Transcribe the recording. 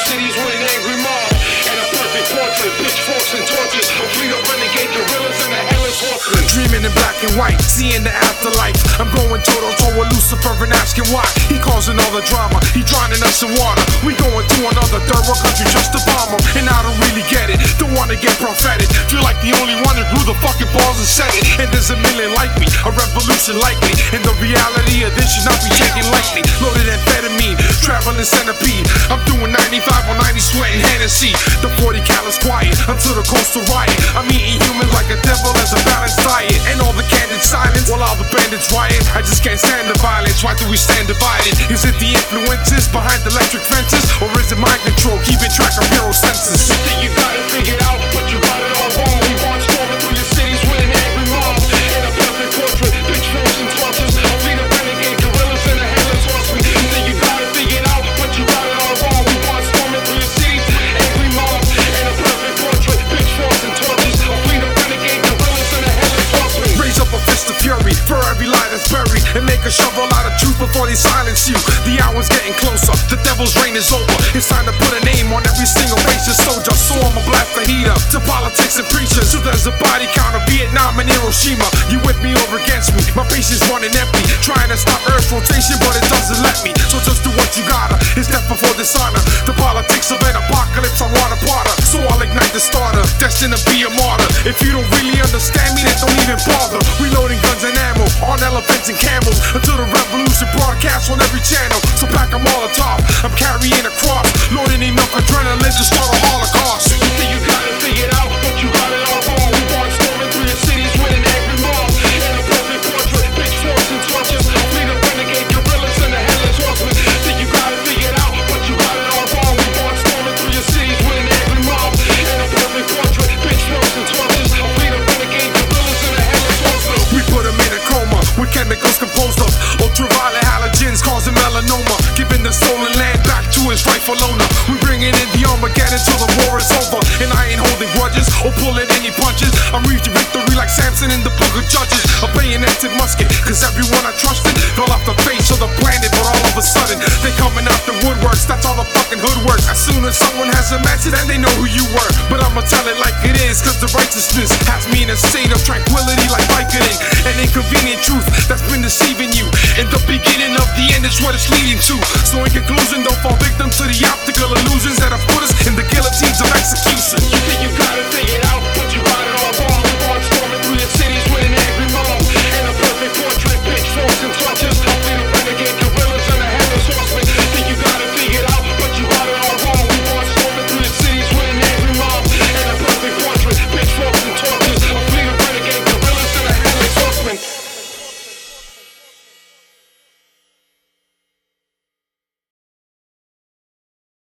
cities with an angry mob and a perfect portrait, pitchforks and torches, a fleet of renegade guerrillas and a headless horseman. Dreaming in black and white, seeing the afterlife. I'm going toe-to-toe with Lucifer and asking why. He causing all the drama, he drowning us in water. We going to another third world country just to bomb him. And I don't really get it, don't wanna get prophetic. Feel like the only one that grew the fucking balls and said it. And there's a million like me, a revolution likely. And the reality of this should not be taken lightly. Loaded amphetamine, traveling centipede. I'm doing 95 on 90, sweating Hennessy. The 40 calories quiet until the coastal riot. I'm eating humans like a devil as a balanced diet. And all the candid silence while all the bandits riot. I just can't stand the violence, why do we stand divided? Is it the influences behind the electric fences? Or is it mind control, keeping track of hero senses? You think you got it figured out, but you got it all wrong. We march storming through your cities with an angry mob and a perfect portrait, pitchforks and torches, a fleet of renegade guerrillas and a headless horseman. You think you got it figured out, but you got it all wrong. We march storming through your cities, angry mob and a perfect portrait, pitchforks and torches, a fleet of renegade guerrillas and a headless horseman. Raise up a fist of fury for every lie that's buried, and make a shovel out of truth before they silence you. The hour's getting closer, the devil's reign is over. It's time to put a name on every single racist soldier. So I'ma blast the heat up to politics and preachers. So there's a body count of Vietnam and Hiroshima. You with me or against me? My patience running empty, trying to stop Earth's rotation, but it doesn't let me. So just do what you gotta. It's death before dishonor. The politics of an apocalypse, I want a Potter. So I'll ignite the starter, destined to be a martyr. If you don't really understand me, then don't even bother. Reloading guns and ammo on elephants and camels until the revolution broadcasts on every channel. So pack them all atop. I'm carrying a cross, loading enough adrenaline to start a holocaust. You think you got it figured out, but you got it all wrong. We march storming through your cities with an angry mob and a perfect portrait, pitchforks and torches, a fleet of renegade guerrillas and a headless horseman. Think you got it figured out, but you got it all wrong. We march storming through your cities with an angry mob and a perfect portrait, pitchforks and torches, a fleet of renegade guerrillas and a headless horseman. We put them in a coma with chemicals composed of ultraviolet halogens causing melanoma, giving the stolen land back to its rightful owner. We bringing in the Armageddon till the war is over, and I ain't holding grudges or pulling any punches. I'm reaching victory like Samson in the book of Judges. A bayoneted musket, cause everyone I trusted fell off the face of the planet, but all of a sudden they coming out the woodworks. That's all the fucking hood works. As soon as someone has a message, then they know who you were. But I'ma tell it like it is, cause the righteousness has me in a state of tranquility like Vicodin. An inconvenient truth that's been deceiving you. In the beginning of the end is what it's leading to. So in conclusion, don't fall victim to the optical illusions that have put us in the guillotine.